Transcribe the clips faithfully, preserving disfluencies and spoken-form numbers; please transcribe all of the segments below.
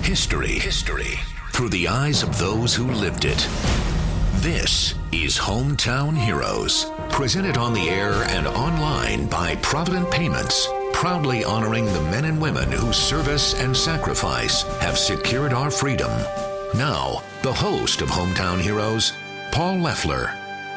History. History. Through the eyes of those who lived it. This is Hometown Heroes. Presented on the air and online by Provident Payments. Proudly honoring the men and women whose service and sacrifice have secured our freedom. Now, the host of Hometown Heroes, Paul Leffler.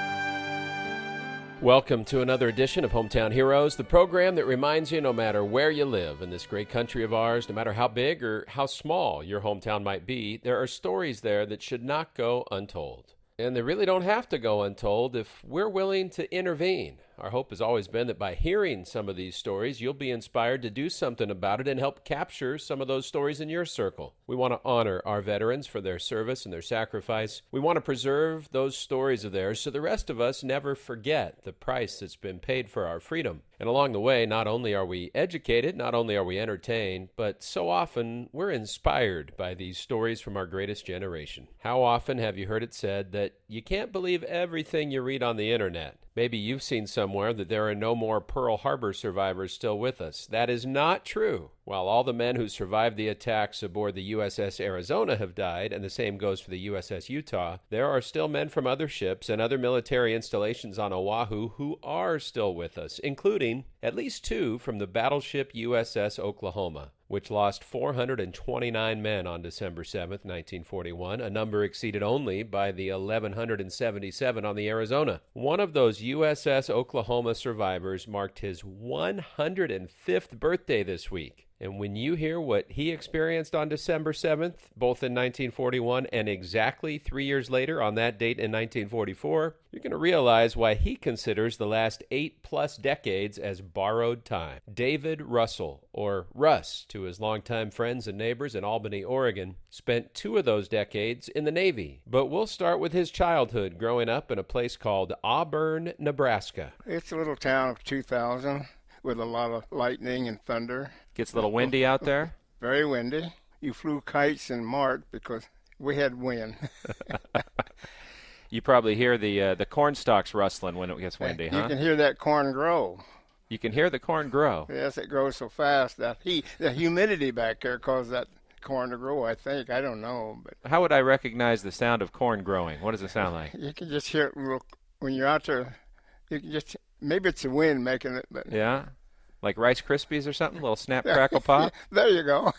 Welcome to another edition of Hometown Heroes, the program that reminds you no matter where you live in this great country of ours, no matter how big or how small your hometown might be, there are stories there that should not go untold. And they really don't have to go untold if we're willing to intervene. Our hope has always been that by hearing some of these stories, you'll be inspired to do something about it and help capture some of those stories in your circle. We want to honor our veterans for their service and their sacrifice. We want to preserve those stories of theirs so the rest of us never forget the price that's been paid for our freedom. And along the way, not only are we educated, not only are we entertained, but so often we're inspired by these stories from our greatest generation. How often have you heard it said that you can't believe everything you read on the internet? Maybe you've seen somewhere that there are no more Pearl Harbor survivors still with us. That is not true. While all the men who survived the attacks aboard the U S S Arizona have died, and the same goes for the U S S Utah, there are still men from other ships and other military installations on Oahu who are still with us, including at least two from the battleship U S S Oklahoma, which lost four hundred twenty-nine men on December seventh, nineteen forty-one, a number exceeded only by the eleven seventy-seven on the Arizona. One of those U S S Oklahoma survivors marked his one hundred fifth birthday this week. And when you hear what he experienced on December seventh, both in nineteen forty-one and exactly three years later on that date in nineteen forty-four, you're going to realize why he considers the last eight-plus decades as borrowed time. David Russell, or Russ to his longtime friends and neighbors in Albany, Oregon, spent two of those decades in the Navy. But we'll start with his childhood growing up in a place called Auburn, Nebraska. It's a little town of two thousand with a lot of lightning and thunder. Gets a little windy out there? Very windy. You flew kites in March because we had wind. You probably hear the uh, the corn stalks rustling when it gets windy, you huh? You can hear that corn grow. You can hear the corn grow. Yes, it grows so fast. That heat, the humidity back there caused that corn to grow, I think. I don't know. But how would I recognize the sound of corn growing? What does it sound like? You can just hear it little, when you're out there. You can just, maybe it's the wind making it. But yeah? Like Rice Krispies or something? A little snap, crackle, pop? There you go.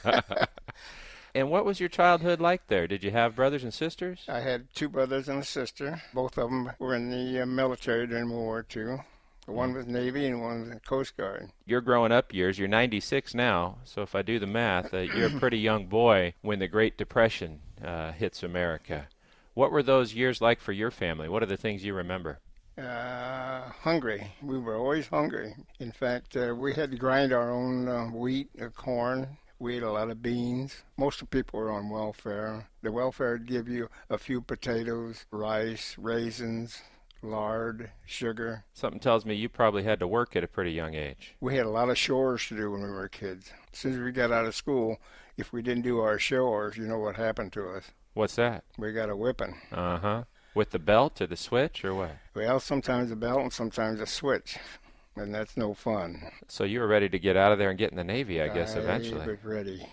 And what was your childhood like there? Did you have brothers and sisters? I had two brothers and a sister. Both of them were in the uh, military during World War Two. One was Navy and one was the Coast Guard. Your growing up years, you're ninety-six now, so if I do the math, uh, you're a pretty young boy when the Great Depression uh, hits America. What were those years like for your family? What are the things you remember? Uh, hungry. We were always hungry. In fact, uh, we had to grind our own uh, wheat, uh, corn. We ate a lot of beans. Most of the people were on welfare. The welfare would give you a few potatoes, rice, raisins, lard, sugar. Something tells me you probably had to work at a pretty young age. We had a lot of chores to do when we were kids. As soon as we got out of school, if we didn't do our chores, you know what happened to us. What's that? We got a whipping. Uh-huh. With the belt or the switch or what? Well, sometimes a belt and sometimes a switch, and that's no fun. So you were ready to get out of there and get in the Navy, I guess, I eventually. I was ready.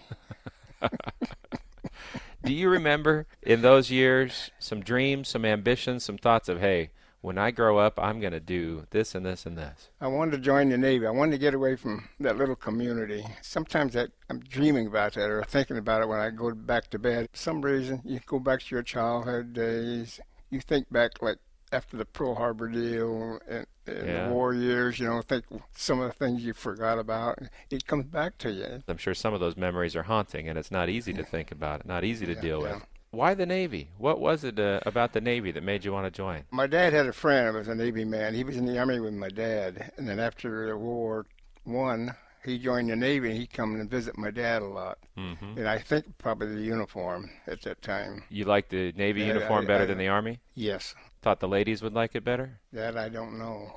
Do you remember in those years some dreams, some ambitions, some thoughts of, hey, when I grow up, I'm going to do this and this and this? I wanted to join the Navy. I wanted to get away from that little community. Sometimes that, I'm dreaming about that or thinking about it when I go back to bed. For some reason, you go back to your childhood days. You think back like after the Pearl Harbor deal and, and yeah. the war years, you know, think some of the things you forgot about. It comes back to you. I'm sure some of those memories are haunting, and it's not easy to think about it, not easy to yeah, deal yeah. with. Why the Navy? What was it uh, about the Navy that made you want to join? My dad had a friend who was a Navy man. He was in the Army with my dad. And then after World War One, he joined the Navy, and he'd come and visit my dad a lot. Mm-hmm. And I think probably the uniform at that time. You liked the Navy yeah, uniform I, better I, than the Army? Yes. Thought the ladies would like it better? That I don't know.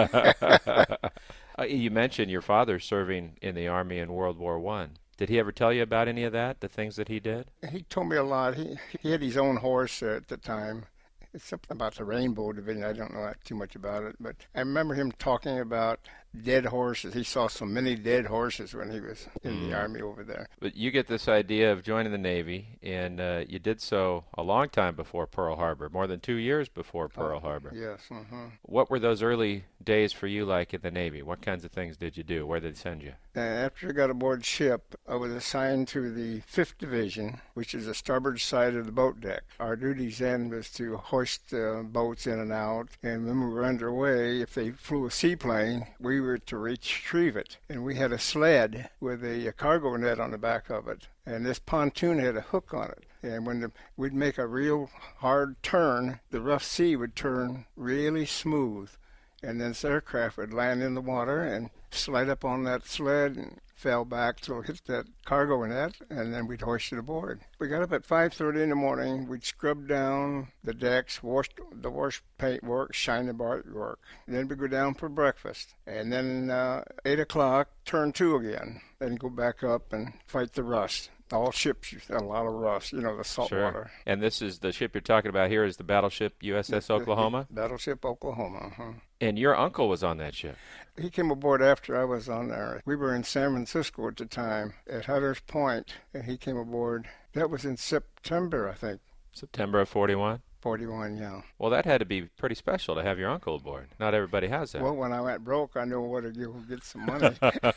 uh, you mentioned your father serving in the Army in World War One. Did he ever tell you about any of that, the things that he did? He told me a lot. He he had his own horse uh, at the time. It's something about the Rainbow Division. I don't know too much about it, but I remember him talking about dead horses. He saw so many dead horses when he was in Mm. the Army over there. But you get this idea of joining the Navy, and uh, you did so a long time before Pearl Harbor, more than two years before Pearl Oh, Harbor. Yes. Uh-huh. What were those early days for you like in the Navy? What kinds of things did you do? Where did they send you? And after I got aboard ship, I was assigned to the fifth Division, which is the starboard side of the boat deck. Our duties then was to hoist uh, boats in and out, and when we were underway, if they flew a seaplane, we were to retrieve it. And we had a sled with a, a cargo net on the back of it, and this pontoon had a hook on it. And when the, we'd make a real hard turn, the rough sea would turn really smooth, and then this aircraft would land in the water and slide up on that sled and fell back till it hit that cargo net, and then we'd hoist it aboard. We got up at five thirty in the morning. We'd scrub down the decks, wash the wash paint work, shine the bar work. Then we'd go down for breakfast, and then uh, eight o'clock, turn two again. Then go back up and fight the rust. All ships use a lot of rust, you know, the salt Sure. water. And this is the ship you're talking about here is the battleship U S S Oklahoma? Battleship Oklahoma. Uh-huh. And your uncle was on that ship. He came aboard after I was on there. We were in San Francisco at the time, at Hutter's Point, and he came aboard. That was in September, I think, September of forty-one? forty-one, yeah. Well, that had to be pretty special to have your uncle aboard. Not everybody has that. Well, when I went broke, I knew what to do to get some money.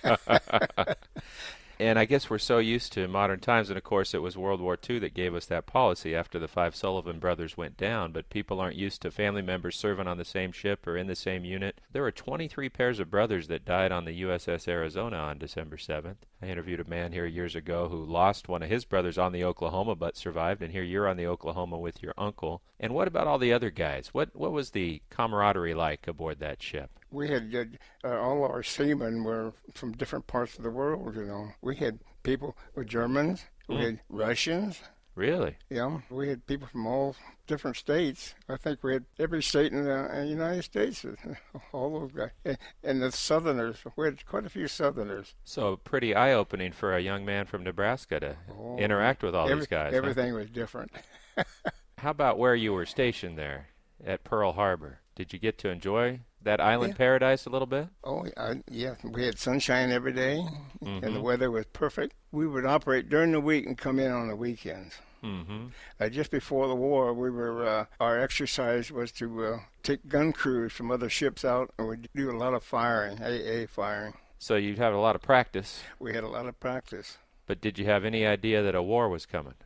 And I guess we're so used to modern times, and of course it was World War Two that gave us that policy after the five Sullivan brothers went down, but people aren't used to family members serving on the same ship or in the same unit. There were twenty-three pairs of brothers that died on the U S S Arizona on December seventh. I interviewed a man here years ago who lost one of his brothers on the Oklahoma but survived, and here you're on the Oklahoma with your uncle. And what about all the other guys? What, what was the camaraderie like aboard that ship? We had uh, all our seamen were from different parts of the world, you know. We had people with Germans, we Mm. had Russians, Really? yeah. We had people from all different states. I think we had every state in the uh, United States, all those guys. And, and the Southerners, we had quite a few Southerners. So pretty eye-opening for a young man from Nebraska to Oh, interact with all every, these guys. huh? Everything was different. How about where you were stationed there at Pearl Harbor? Did you get to enjoy that island Yeah. paradise a little bit? Oh, I, yeah. We had sunshine every day, and the Mhm. weather was perfect. We would operate during the week and come in on the weekends. Mm-hmm. Uh, just before the war, we were uh, our exercise was to uh, take gun crews from other ships out, and we'd do a lot of firing, A A firing. So you'd have a lot of practice, We had a lot of practice. but did you have any idea that a war was coming?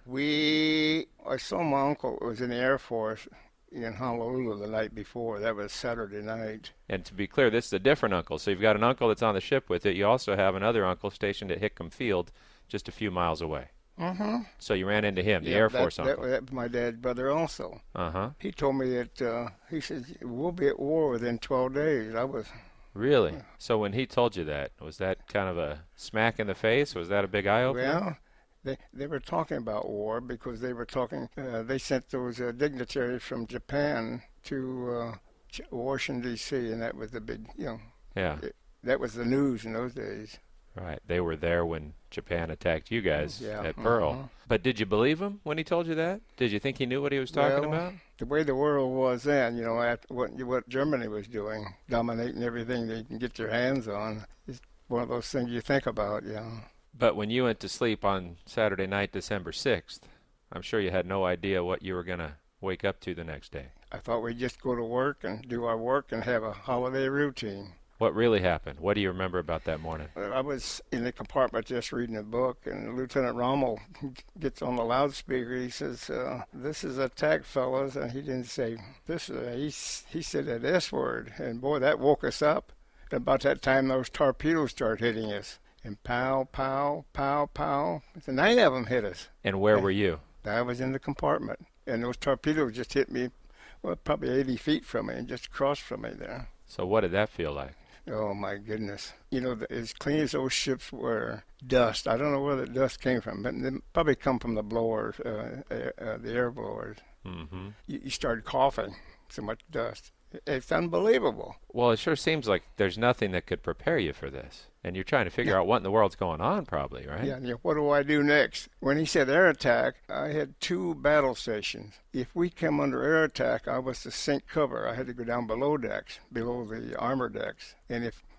We, I saw my uncle was in the Air Force in Honolulu the night before. That was Saturday night. And to be clear, this is a different uncle. So you've got an uncle that's on the ship with it. You also have another uncle stationed at Hickam Field, just a few miles away. Mm-hmm. So you ran into him, the Yeah, Air that- Force that, uncle. That was my dad's brother also. Uh-huh. He told me that, uh, he said, we'll be at war within twelve days. I was, Really? So when he told you that, was that kind of a smack in the face? Was that a big eye-opener? well, they, they were talking about war because they were talking, uh, they sent those uh, dignitaries from Japan to uh, Ch- Washington, D C, and that was the big, you know, Yeah. that was the news in those days. Right. They were there when Japan attacked you guys Yeah, at Pearl. uh-huh. But did you believe him when he told you that? Did you think he knew what he was talking Well, about? The way the world was then, you know, after what what Germany was doing, dominating everything they can get their hands on, is one of those things you think about, you know. But when you went to sleep on Saturday night, December sixth, I'm sure you had no idea what you were going to wake up to the next day. I thought we'd just go to work and do our work and have a holiday routine. What really happened? What do you remember about that morning? I was in the compartment just reading a book, and Lieutenant Rommel gets on the loudspeaker. He says, uh, "This is attack, fellas," and he didn't say this. Uh, he he said that S word, and boy, that woke us up. And about that time, those torpedoes started hitting us, and pow, pow, pow, pow. So nine of them hit us. And where were you? I was in the compartment, and those torpedoes just hit me, well, probably eighty feet from me, and just across from me there. So what did that feel like? Oh, my goodness. You know, as clean as those ships were, dust. I don't know where the dust came from, but it probably come from the blowers, uh, uh, the air blowers. Mm-hmm. You, you started coughing, so much dust. It's unbelievable. Well, it sure seems like there's nothing that could prepare you for this. And you're trying to figure out what in the world's going on, probably, right? Yeah, yeah, what do I do next? When he said air attack, I had two battle stations. If we come under air attack, I was to sink cover. I had to go down below decks, below the armor decks. And if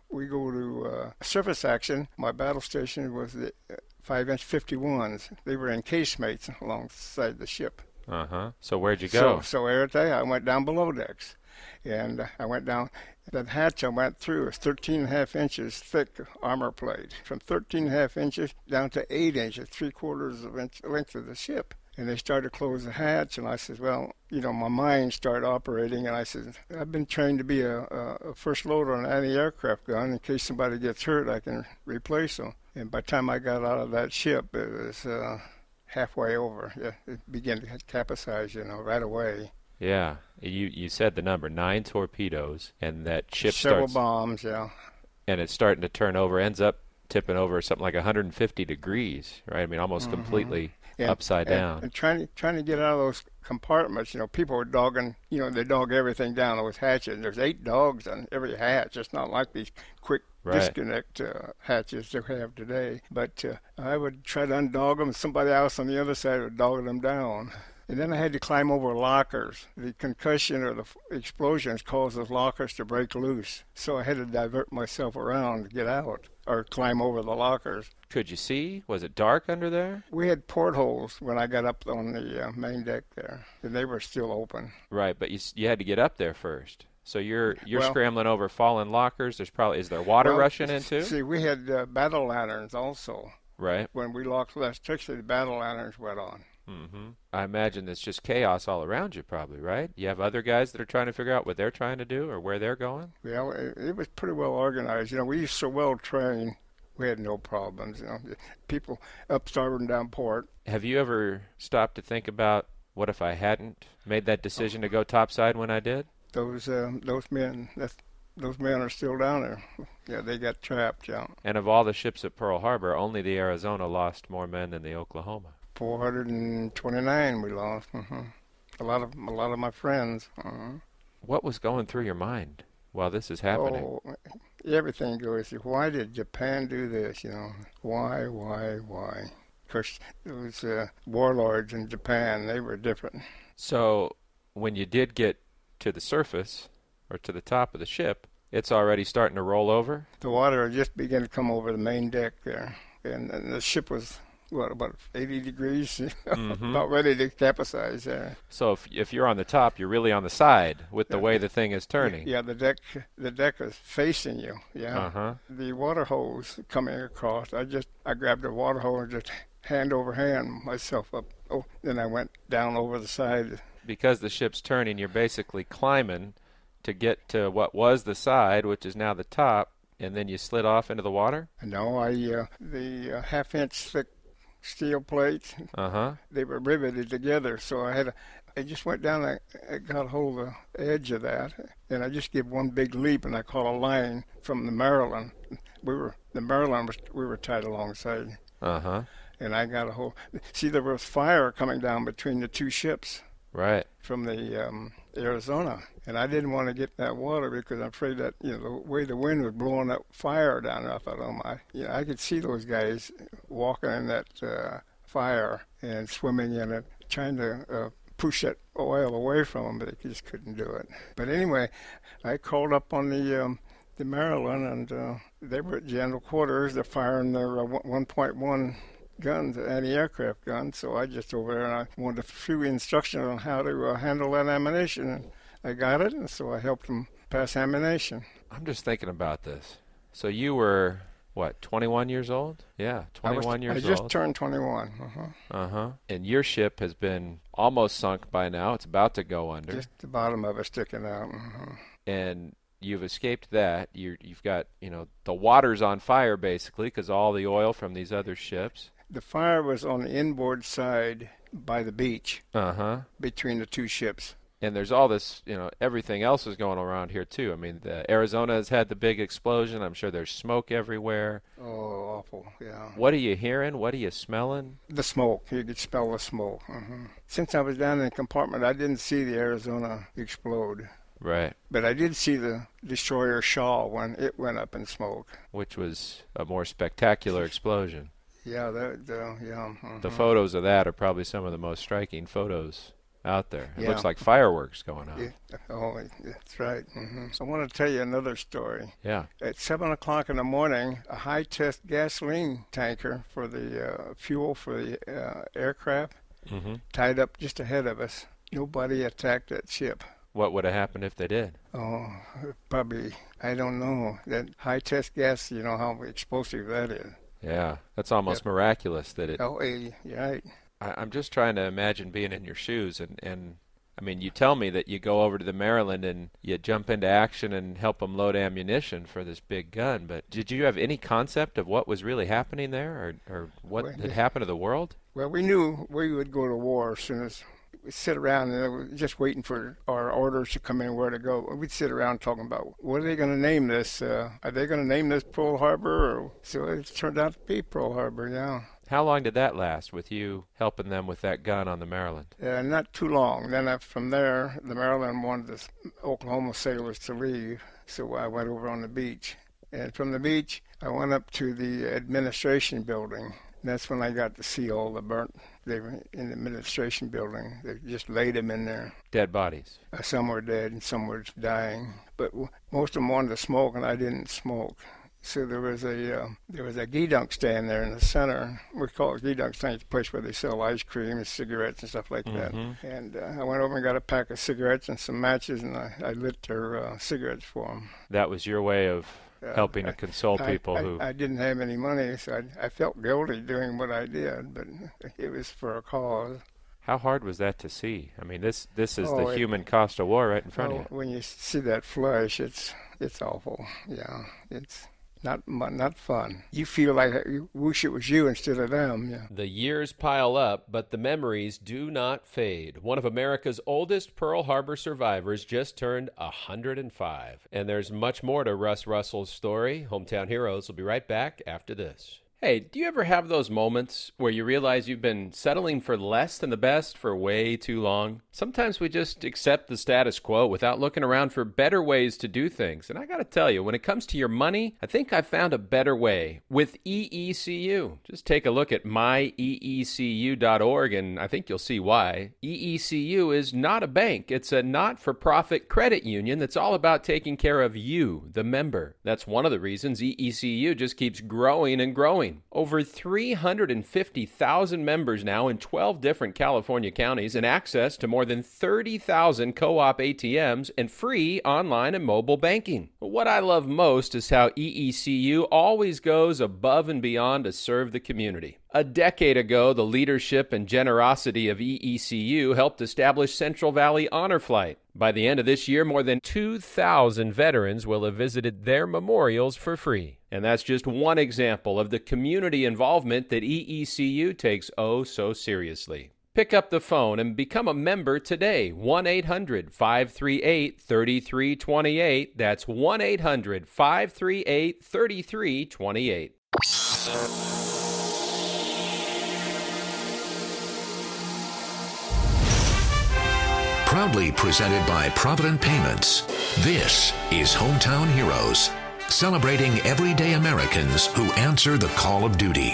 we go to uh, surface action. My battle station was the uh, five-inch fifty-ones. They were in casemates alongside the ship. Uh-huh. So where'd you go? So, so every day I went down below decks. And I went down. That hatch I went through was thirteen and a half inches thick armor plate. From thirteen and a half inches down to eight inches, three quarters of inch length of the ship. And they started to close the hatch, and I said, well, you know, my mind started operating, and I said, I've been trained to be a, a first loader on an anti-aircraft gun. In case somebody gets hurt, I can replace them. And by the time I got out of that ship, it was uh, halfway over. Yeah, it began to capsize, you know, right away. Yeah, you you said the number, nine torpedoes, and that ship Several starts... bombs, yeah. And it's starting to turn over, ends up tipping over something like one hundred fifty degrees, right? I mean, almost mm-hmm. completely and, upside and, down. And trying to, trying to get out of those compartments, you know, people were dogging, you know, they dog everything down those hatches. There's eight dogs on every hatch. It's not like these quick right. disconnect uh, hatches they have today. But uh, I would try to undog them, and somebody else on the other side would dog them down. And then I had to climb over lockers. The concussion or the explosions caused those lockers to break loose. So I had to divert myself around to get out or climb over the lockers. Could you see? Was it dark under there? We had portholes when I got up on the uh, main deck there, and they were still open. Right, but you you had to get up there first. So you're you're well, scrambling over fallen lockers. There's probably is there water well, rushing into? See, we had uh, battle lanterns also. Right. When we locked last Texas, the battle lanterns went on. Mm-hmm. I imagine it's just chaos all around you probably, right? You have other guys that are trying to figure out what they're trying to do or where they're going? Well, it, it was pretty well organized. You know, we were so well trained, we had no problems. You know, people up starboard and down port. Have you ever stopped to think about what if I hadn't made that decision to go topside when I did? Those um, those men, that's, those men are still down there. Yeah, they got trapped, yeah. And of all the ships at Pearl Harbor, only the Arizona lost more men than the Oklahoma. four hundred twenty-nine we lost. Uh-huh. A lot of a lot of my friends. Uh-huh. What was going through your mind while this is happening? Oh, everything goes. Why did Japan do this? You know, why, why, why? Of course, those uh, warlords in Japan, they were different. So, when you did get to the surface or to the top of the ship, it's already starting to roll over. The water just began to come over the main deck there, and, and the ship was. What, about eighty degrees? Mm-hmm. About ready to capsize there. So if if you're on the top, you're really on the side with the yeah. way the thing is turning. Yeah, the deck the deck is facing you. Yeah. Uh-huh. The water hose coming across. I just I grabbed a water hose and just hand over hand myself up. Oh, then I went down over the side. Because the ship's turning, you're basically climbing to get to what was the side, which is now the top, and then you slid off into the water? No, I uh, the uh, half inch thick steel plates. Uh-huh. They were riveted together, so I had a, I just went down and I got hold of the edge of that, and I just gave one big leap, and I caught a line from the Maryland. We were the Maryland was we were tied alongside. Uh-huh. And I got a hold. See, there was fire coming down between the two ships. Right. From the um, Arizona, and I didn't want to get in that water because I'm afraid that, you know, the way the wind was blowing that fire down there, I thought, oh my, you know, I could see those guys walking in that uh, fire and swimming in it, trying to uh, push that oil away from them, but they just couldn't do it. But anyway, I called up on the um, the Maryland, and uh, they were at general quarters. They're firing their uh, one point one guns, anti-aircraft guns, so I just over there and I wanted a few instructions on how to uh, handle that ammunition, and I got it, and so I helped them pass ammunition. I'm just thinking about this. So you were, what, twenty-one years old? Yeah, twenty-one I years old. I just old. turned twenty-one. Uh-huh. Uh-huh. And your ship has been almost sunk by now. It's about to go under. Just the bottom of it sticking out. Uh-huh. And you've escaped that. You're, you've got, you know, the water's on fire, basically, because all the oil from these other ships. The fire was on the inboard side by the beach, uh-huh, between the two ships. And there's all this, you know, everything else is going around here, too. I mean, the Arizona has had the big explosion. I'm sure there's smoke everywhere. Oh, awful, yeah. What are you hearing? What are you smelling? The smoke. You could smell the smoke. Uh-huh. Since I was down in the compartment, I didn't see the Arizona explode. Right. But I did see the destroyer Shaw when it went up in smoke. Which was a more spectacular explosion. Yeah, that, uh, yeah. Uh-huh. The photos of that are probably some of the most striking photos out there. It Yeah. looks like fireworks going on. Yeah. Oh, that's right. hmm I want to tell you another story. Yeah. At seven o'clock in the morning, a high-test gasoline tanker for the uh, fuel for the uh, aircraft Mm-hmm. tied up just ahead of us. Nobody attacked that ship. What would have happened if they did? Oh, probably, I don't know. That high-test gas, you know how explosive that is. Yeah, that's almost Yep. miraculous that it. Oh, eh, you're right. I, I'm just trying to imagine being in your shoes, and, and I mean, you tell me that you go over to the Maryland and you jump into action and help them load ammunition for this big gun, but did you have any concept of what was really happening there, or, or what Well, had yeah. happened to the world? Well, we knew we would go to war as soon as we sit around and we were just waiting for our orders to come in where to go. We'd sit around talking about what are they going to name this? Uh, are they going to name this Pearl Harbor? Or, so it turned out to be Pearl Harbor, yeah. How long did that last with you helping them with that gun on the Maryland? Uh, not too long. Then I, from there, the Maryland wanted the Oklahoma sailors to leave, so I went over on the beach. And from the beach, I went up to the administration building. And that's when I got to see all the burnt. They were in the administration building. They just laid them in there. Dead bodies. Uh, some were dead and some were dying. But w- most of them wanted to smoke, and I didn't smoke. So there was a uh, there was a Gedunk stand there in the center. We call it Gedunk stand, it's a place where they sell ice cream and cigarettes and stuff like that. Mhm. And uh, I went over and got a pack of cigarettes and some matches, and I, I lit their uh, cigarettes for them. That was your way of Uh, helping I- to console I, people I, who... I didn't have any money, so I, I felt guilty doing what I did, but it was for a cause. How hard was that to see? I mean, this this is Oh, the it- human cost of war right in front Well, of you. when you see that flush, it's it's awful. Yeah, it's not mu- not fun. You feel like you wish it was you instead of them. Yeah. The years pile up, but the memories do not fade. One of America's oldest Pearl Harbor survivors just turned one hundred five. And there's much more to Russ Russell's story. Hometown Heroes will be right back after this. Hey, do you ever have those moments where you realize you've been settling for less than the best for way too long? Sometimes we just accept the status quo without looking around for better ways to do things. And I got to tell you, when it comes to your money, I think I found a better way with E E C U. Just take a look at my E E C U dot org and I think you'll see why. E E C U is not a bank. It's a not-for-profit credit union that's all about taking care of you, the member. That's one of the reasons E E C U just keeps growing and growing. Over three hundred fifty thousand members now in twelve different California counties and access to more than thirty thousand co-op A T Ms and free online and mobile banking. What I love most is how E E C U always goes above and beyond to serve the community. A decade ago, the leadership and generosity of E E C U helped establish Central Valley Honor Flight. By the end of this year, more than two thousand veterans will have visited their memorials for free. And that's just one example of the community involvement that E E C U takes oh so seriously. Pick up the phone and become a member today. one eight hundred five three eight three three two eight. That's one eight hundred five three eight three three two eight. Proudly presented by Provident Payments, this is Hometown Heroes, celebrating everyday Americans who answer the call of duty.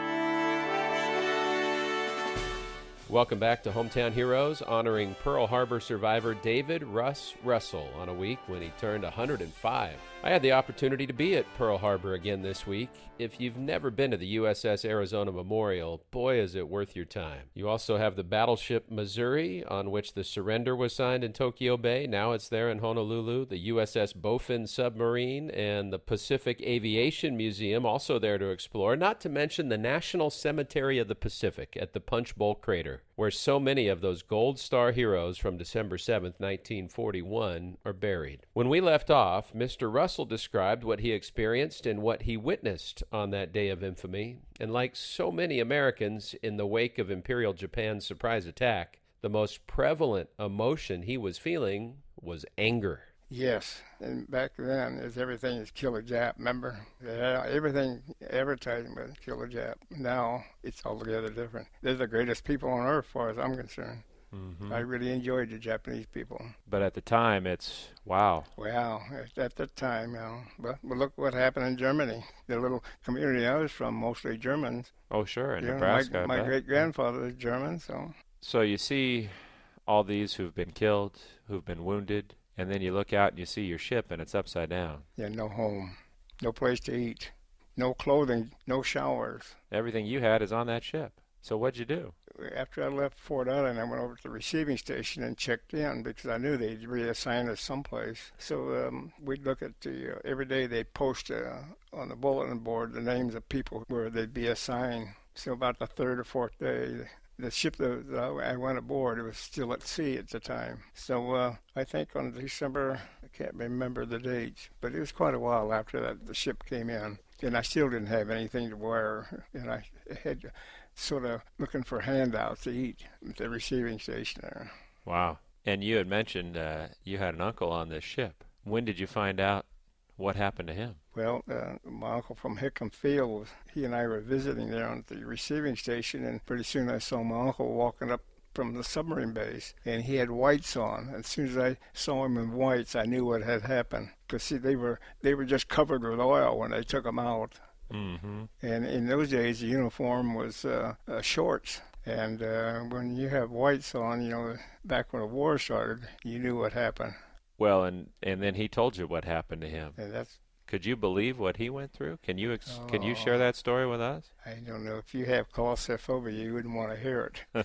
Welcome back to Hometown Heroes, honoring Pearl Harbor survivor David Russ Russell on a week when he turned one hundred five. I had the opportunity to be at Pearl Harbor again this week. If you've never been to the U S S Arizona Memorial, boy is it worth your time. You also have the battleship Missouri, on which the surrender was signed in Tokyo Bay. Now it's there in Honolulu. The U S S Bowfin submarine and the Pacific Aviation Museum also there to explore, not to mention the National Cemetery of the Pacific at the Punch Bowl Crater, where so many of those Gold Star heroes from December seventh, nineteen forty-one are buried. When we left off, Mister Russell described what he experienced and what he witnessed on that day of infamy, and like so many Americans in the wake of Imperial Japan's surprise attack, the most prevalent emotion he was feeling was anger. Yes, and back then, is everything is kill a Jap, remember? Yeah, everything advertising was kill a Jap. Now, it's altogether different. They're the greatest people on earth, as far as I'm concerned. Mm-hmm. I really enjoyed the Japanese people. But at the time, it's, wow. Wow, at, at the time, you know. But, but look what happened in Germany. The little community I was from, mostly Germans. Oh, sure, in You know, Nebraska. my I my bet. great-grandfather was German, so... So you see all these who've been killed, who've been wounded, and then you look out and you see your ship and it's upside down. Yeah, no home, no place to eat, no clothing, no showers. Everything you had is on that ship. So what'd you do? After I left Fort Allen, I went over to the receiving station and checked in because I knew they'd reassign us someplace. So um, we'd look at the, uh, every day they'd post uh, on the bulletin board the names of people where they'd be assigned. So about the third or fourth day, the ship that I went aboard, it was still at sea at the time. So uh, I think on December, I can't remember the date, but it was quite a while after that the ship came in. And I still didn't have anything to wear. And I had sort of looking for handouts to eat at the receiving station there. Wow. And you had mentioned uh, you had an uncle on this ship. When did you find out what happened to him? Well, uh, my uncle from Hickam Field, he and I were visiting there on the receiving station, and pretty soon I saw my uncle walking up from the submarine base, and he had whites on. And as soon as I saw him in whites, I knew what had happened. Because, see, they were, they were just covered with oil when they took him out. Mm-hmm. And in those days, the uniform was uh, uh, shorts. And uh, when you have whites on, you know, back when the war started, you knew what happened. Well, and, and then he told you what happened to him. And that's. Could you believe what he went through? Can you ex- oh, can you share that story with us? I don't know. If you have claustrophobia, you wouldn't want to hear it.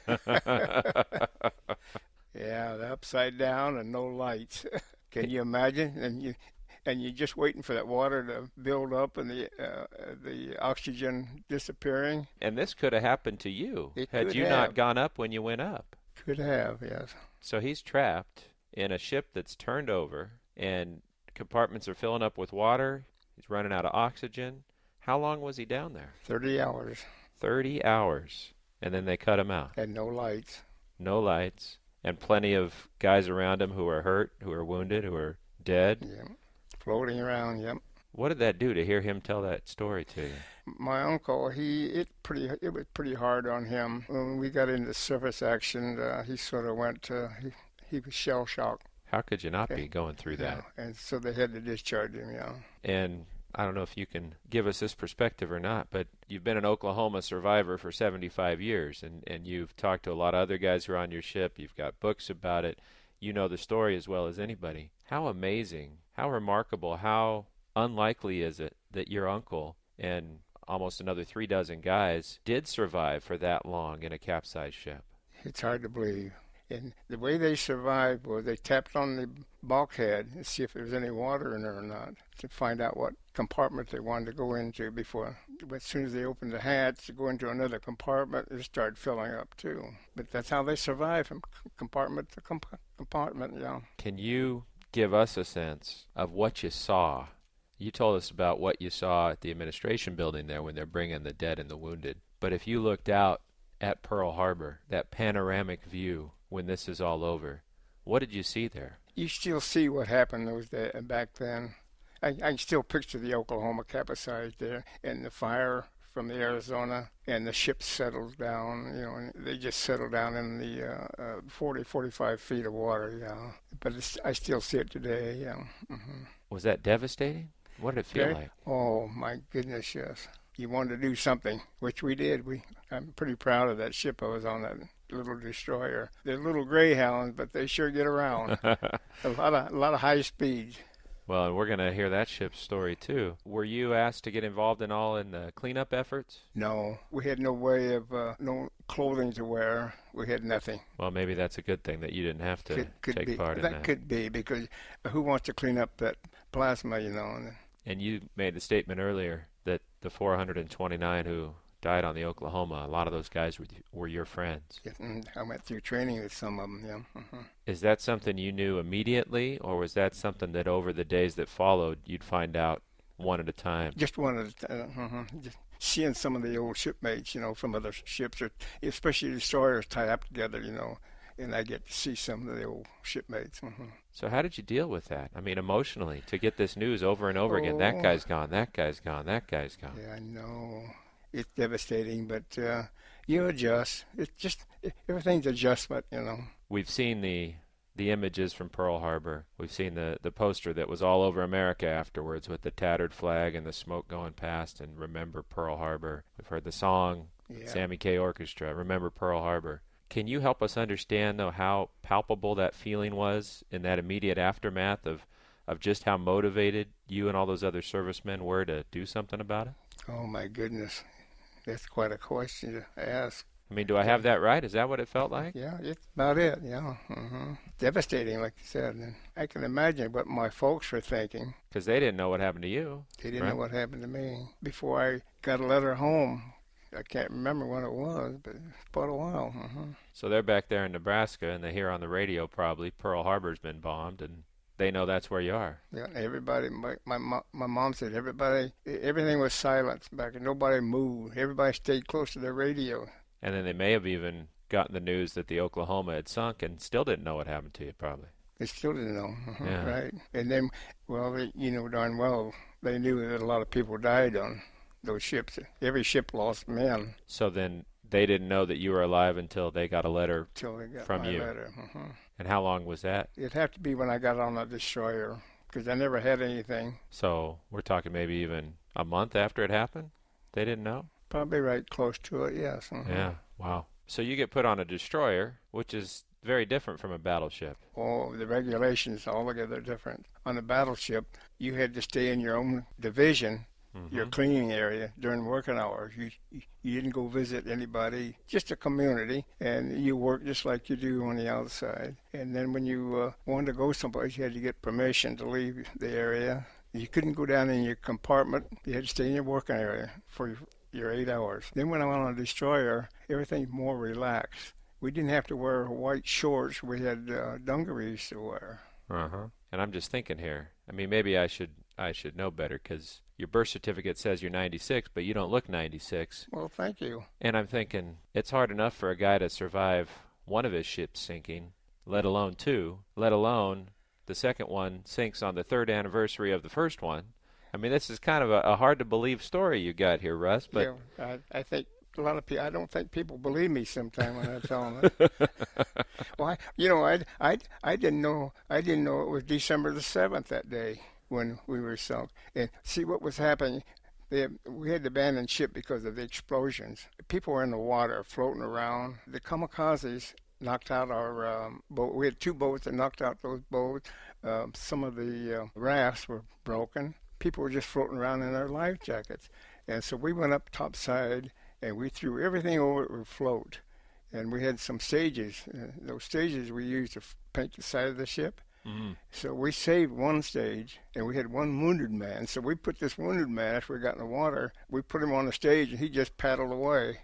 Yeah, the upside down and no lights. Can you imagine? And you and you're just waiting for that water to build up and the uh, the oxygen disappearing. And this could have happened to you It had could you have. not gone up when you went up. Could have, yes. So he's trapped in a ship that's turned over, and compartments are filling up with water. He's running out of oxygen. How long was he down there? Thirty hours. Thirty hours. And then they cut him out. And no lights. No lights. And plenty of guys around him who are hurt, who are wounded, who are dead. Yeah. Floating around, yep. What did that do to hear him tell that story to you? My uncle, he it pretty it was pretty hard on him. When we got into surface action, uh, he sort of went, uh, he, he was shell-shocked. How could you not be going through that? Yeah, and so they had to discharge him, yeah. And I don't know if you can give us this perspective or not, but you've been an Oklahoma survivor for seventy-five years, and, and you've talked to a lot of other guys who are on your ship. You've got books about it. You know the story as well as anybody. How amazing, how remarkable, how unlikely is it that your uncle and almost another three dozen guys did survive for that long in a capsized ship? It's hard to believe. And the way they survived was they tapped on the bulkhead and see if there was any water in there or not to find out what compartment they wanted to go into before. But as soon as they opened the hatch to go into another compartment, it started filling up too. But that's how they survived, from compartment to comp- compartment, yeah. Can you give us a sense of what you saw? You told us about what you saw at the administration building there when they're bringing the dead and the wounded. But if you looked out at Pearl Harbor, that panoramic view, when this is all over, what did you see there? You still see what happened those days back then. I, I can still picture the Oklahoma capsized there, and the fire from the Arizona, and the ship settled down, you know, and they just settled down in the uh, uh, forty, forty-five feet of water, yeah. But it's, I still see it today, yeah. Mm-hmm. Was that devastating? What did it feel Okay. like? Oh, my goodness, yes. You wanted to do something, which we did. We I'm pretty proud of that ship I was on, that little destroyer. They're little greyhounds, but they sure get around. a lot of a lot of high speed. Well, and we're going to hear that ship's story, too. Were you asked to get involved in all in the cleanup efforts? No, we had no way of, uh, no clothing to wear. We had nothing. Well, maybe that's a good thing that you didn't have to Could, could take be. part in that. that. Could be, because who wants to clean up that plasma, you know? And, And you made the statement earlier that the four hundred twenty-nine who died on the Oklahoma, a lot of those guys were, were your friends. yeah, and I went through training with some of them, yeah. Mm-hmm. Is that something you knew immediately, or was that something that over the days that followed you'd find out one at a time? Just wanted to, uh, uh-huh, just seeing some of the old shipmates, you know, from other ships, or especially destroyers tie up together, you know, and I get to see some of the old shipmates. Uh-huh. So how did you deal with that? I mean, emotionally, to get this news over and over again, Oh. that guy's gone, that guy's gone, that guy's gone. Yeah, I know. It's devastating, but uh, you adjust. It's just, everything's adjustment, you know. We've seen the the images from Pearl Harbor. We've seen the, the poster that was all over America afterwards with the tattered flag and the smoke going past, and Remember Pearl Harbor. We've heard the song, Yeah. Sammy Kaye Orchestra, Remember Pearl Harbor. Can you help us understand, though, how palpable that feeling was in that immediate aftermath of, of just how motivated you and all those other servicemen were to do something about it? Oh, my goodness. That's quite a question to ask. I mean, do I have that right? Is that what it felt like? Yeah, it's about it, yeah. Mm-hmm. Devastating, like you said. And I can imagine what my folks were thinking. Because they didn't know what happened to you. They didn't right? know what happened to me. Before I got a letter home, I can't remember when it was, but it's about a while. Mm-hmm. So they're back there in Nebraska, and they hear on the radio probably Pearl Harbor's been bombed, and they know that's where you are. Yeah, everybody, my, my, my mom said everybody, everything was silent back, and nobody moved. Everybody stayed close to their radio. And then they may have even gotten the news that the Oklahoma had sunk and still didn't know what happened to you, probably. They still didn't know, uh-huh, yeah. right? And then, well, they, you know darn well, they knew that a lot of people died on those ships. Every ship lost men. So then they didn't know that you were alive until they got a letter Till they got from my you. Letter. Uh-huh. And how long was that? It'd have to be when I got on a destroyer, because I never had anything. So we're talking maybe even a month after it happened? They didn't know? Probably right close to it, yes. Uh-huh. Yeah, wow. So you get put on a destroyer, which is very different from a battleship. Oh, the regulations altogether different. On a battleship, you had to stay in your own division, mm-hmm. your cleaning area during working hours. You you didn't go visit anybody, just a community, and you worked just like you do on the outside. And then when you uh, wanted to go someplace, you had to get permission to leave the area. You couldn't go down in your compartment. You had to stay in your working area for your, your eight hours. Then when I went on a destroyer, everything more relaxed. We didn't have to wear white shorts. We had uh, dungarees to wear. Uh-huh. And I'm just thinking here, I mean, maybe I should I should know better, because your birth certificate says you're ninety-six, but you don't look ninety-six. Well, thank you. And I'm thinking, it's hard enough for a guy to survive one of his ships sinking, let alone two, let alone the second one sinks on the third anniversary of the first one. I mean, this is kind of a, a hard-to-believe story you got here, Russ. But yeah, I, I think a lot of people, I don't think people believe me sometimes when I tell them that. Well, I, you know, I, I, I didn't know, I didn't know it was December the seventh that day when we were sunk. And see what was happening. They, we had to abandon ship because of the explosions. People were in the water floating around. The kamikazes knocked out our um, boat. We had two boats that knocked out those boats. Uh, some of the uh, rafts were broken. People were just floating around in their life jackets. And so we went up topside, and we threw everything over to float. And we had some stages. Uh, those stages we used to f- paint the side of the ship. Mm-hmm. So we saved one stage, and we had one wounded man. So we put this wounded man, after we got in the water, we put him on the stage, and he just paddled away.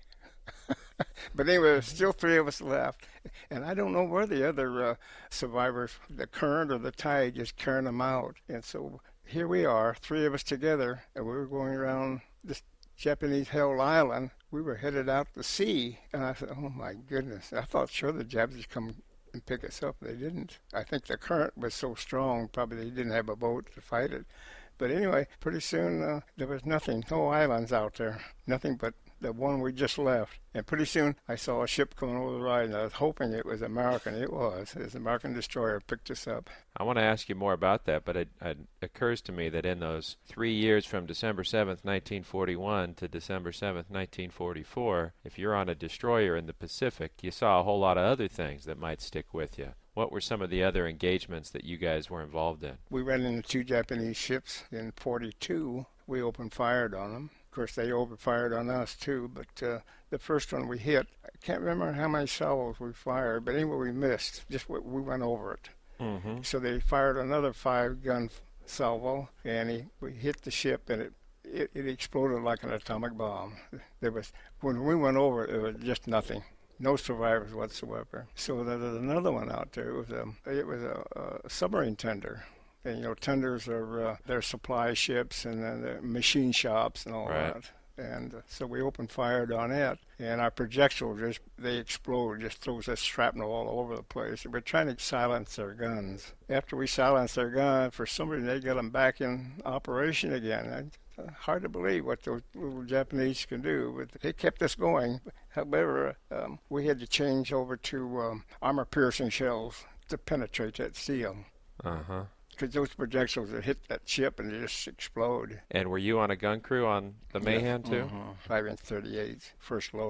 But anyway, there's still three of us left. And I don't know where the other uh, survivors, the current or the tide, just carrying them out. And so here we are, three of us together, and we were going around this Japanese-held island. We were headed out to sea. And I said, oh, my goodness. I thought, sure, the Japanese come and pick us up. They didn't. I think the current was so strong, probably they didn't have a boat to fight it. But anyway, pretty soon uh, there was nothing, no islands out there, nothing but the one we just left. And pretty soon I saw a ship coming over the ride, and I was hoping it was American. It was. It was an American destroyer picked us up. I want to ask you more about that, but it, it occurs to me that in those three years from December seventh, nineteen forty-one to December seventh, nineteen forty-four, if you're on a destroyer in the Pacific, you saw a whole lot of other things that might stick with you. What were some of the other engagements that you guys were involved in? We ran into two Japanese ships in forty-two. We opened fire on them. Of course, they opened fire on us, too, but uh, the first one we hit, I can't remember how many salvos we fired, but anyway, we missed. Just we, we went over it. Mm-hmm. So they fired another five-gun salvo, and he, we hit the ship, and it, it, it exploded like an atomic bomb. There was, when we went over it, it was just nothing. No survivors whatsoever. So there was another one out there. It was a, it was a, a submarine tender. And, you know, tenders are uh, their supply ships and then the machine shops and all right. that. And uh, so we opened fire on it, and our projectiles just, they explode, just throws us shrapnel all over the place. We're trying to silence their guns. After we silenced their gun, for some reason they got them back in operation again. Uh, hard to believe what those little Japanese can do, but they kept us going. However, um, we had to change over to um, armor-piercing shells to penetrate that steel. Uh-huh. Because those projectiles that hit that ship and they just explode. And were you on a gun crew on the Mayhem, yeah. too? Uh-huh. five inch thirty-eight, first loader.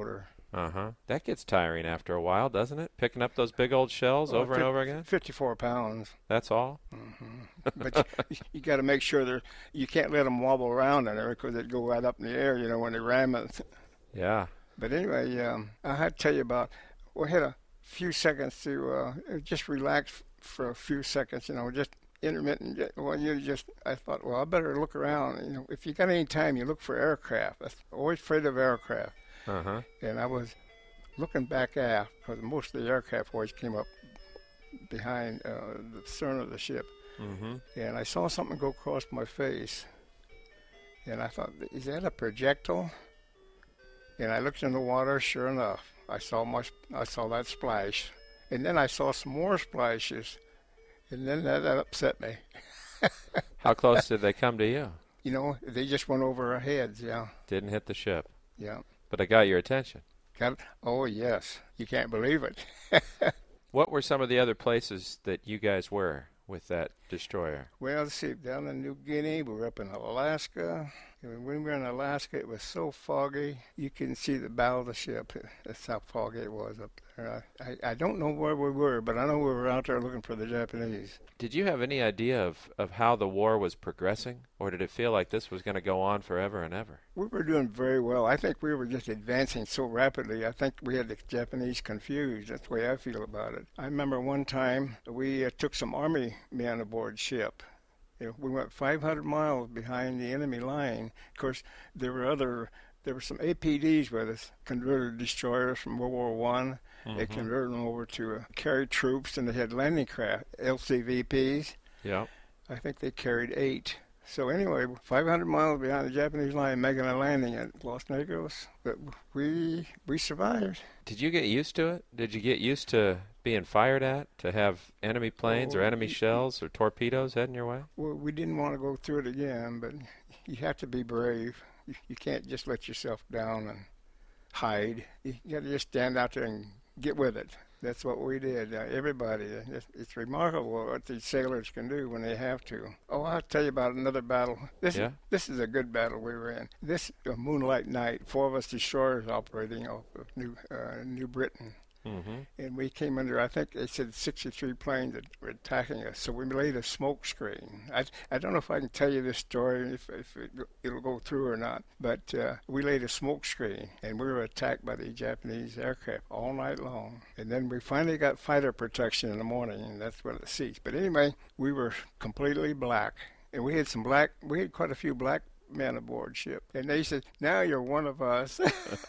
Uh-huh. That gets tiring after a while, doesn't it? Picking up those big old shells well, over and over again? fifty-four pounds. That's all? Mm-hmm. But you, you got to make sure that you can't let them wobble around in there because they'd go right up in the air, you know, when they ram it. Yeah. But anyway, um, I had to tell you about, we had a few seconds to uh, just relax for a few seconds, you know, just intermittent. Well, you just, I thought, well, I better look around. You know, if you got any time, you look for aircraft. I'm always afraid of aircraft. Uh-huh. And I was looking back aft because most of the aircraft always came up behind uh, the stern of the ship. Mm-hmm. And I saw something go across my face. And I thought, is that a projectile? And I looked in the water. Sure enough, I saw my, I saw that splash. And then I saw some more splashes. And then that, that upset me. How close did they come to you? You know, they just went over our heads, yeah. Didn't hit the ship. Yeah. But I got your attention. Got, oh, yes. You can't believe it. What were some of the other places that you guys were with that destroyer? Well, let's see, down in New Guinea, we were up in Alaska. And when we were in Alaska, it was so foggy, you couldn't see the bow of the ship. That's how foggy it was up there. I, I, I don't know where we were, but I know we were out there looking for the Japanese. Did you have any idea of, of how the war was progressing, or did it feel like this was going to go on forever and ever? We were doing very well. I think we were just advancing so rapidly. I think we had the Japanese confused. That's the way I feel about it. I remember one time we uh, took some Army men aboard ship. You know, we went five hundred miles behind the enemy line. Of course, there were other, there were some A P Ds with us, converted destroyers from World War One. Mm-hmm. They converted them over to uh, carry troops, and they had landing craft, L C V Ps. Yeah. I think they carried eight. So anyway, five hundred miles behind the Japanese line, making a landing at Los Negros. But we we survived. Did you get used to it? Did you get used to being fired at, to have enemy planes oh, or enemy shells or torpedoes heading your way? Well, we didn't want to go through it again, but you have to be brave. You, you can't just let yourself down and hide. You got to just stand out there and get with it. That's what we did. Uh, everybody. It's, it's remarkable what these sailors can do when they have to. Oh, I'll tell you about another battle. This yeah? is, this is a good battle we were in. This uh, moonlight night, four of us destroyers operating off of New uh, New Britain. Mm-hmm. And we came under, I think they said sixty-three planes that were attacking us. So we laid a smoke screen. I, I don't know if I can tell you this story, if, if it, it'll go through or not. But uh, we laid a smoke screen, and we were attacked by the Japanese aircraft all night long. And then we finally got fighter protection in the morning, and that's when it ceased. But anyway, we were completely black. And we had some black, we had quite a few black men aboard ship. And they said, now you're one of us.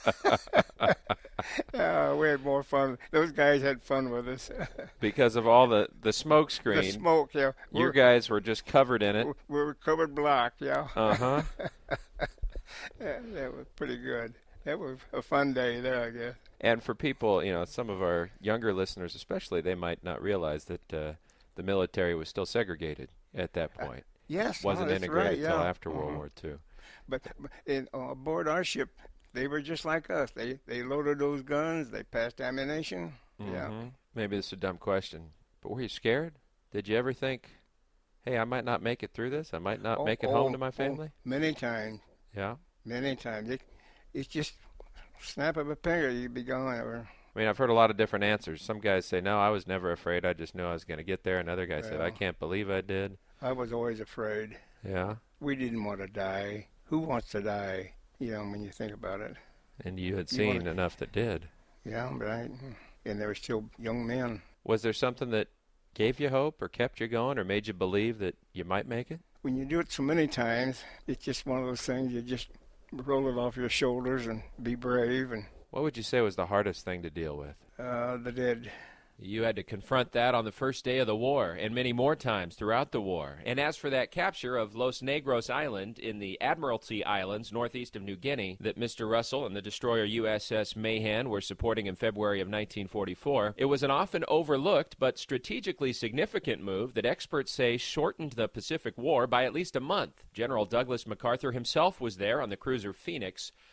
Uh, we had more fun. Those guys had fun with us. Because of all the, the smoke screen. The smoke, yeah. You we're, guys were just covered in it. We were covered black, yeah. Uh-huh. Yeah, that was pretty good. That was a fun day there, I guess. And for people, you know, some of our younger listeners especially, they might not realize that uh, the military was still segregated at that point. Uh, yes. Wasn't no, integrated right, until yeah. after World uh-huh. War Two. But, but in, uh, aboard our ship, they were just like us. They they loaded those guns. They passed ammunition. Mm-hmm. Yeah. Maybe this is a dumb question, but were you scared? Did you ever think, hey, I might not make it through this? I might not oh, make it oh, home to my family? Oh, many times. Yeah? Many times. It, it's just snap of a finger, you'd be gone. Or, I mean, I've heard a lot of different answers. Some guys say, no, I was never afraid. I just knew I was going to get there. Another guy well, said, I can't believe I did. I was always afraid. Yeah? We didn't want to die. Who wants to die, you know, when you think about it? And you had You seen wanna- enough that did. Yeah, but I, and they were still young men. Was there something that gave you hope or kept you going or made you believe that you might make it? When you do it so many times, it's just one of those things, you just roll it off your shoulders and be brave. And What would you say was the hardest thing to deal with? uh, the dead. You had to confront that on the first day of the war and many more times throughout the war. And as for that capture of Los Negros Island in the Admiralty Islands northeast of New Guinea that Mister Russell and the destroyer U S S Mahan were supporting in February of nineteen forty-four, it was an often overlooked but strategically significant move that experts say shortened the Pacific War by at least a month. General Douglas MacArthur himself was there on the cruiser Phoenix,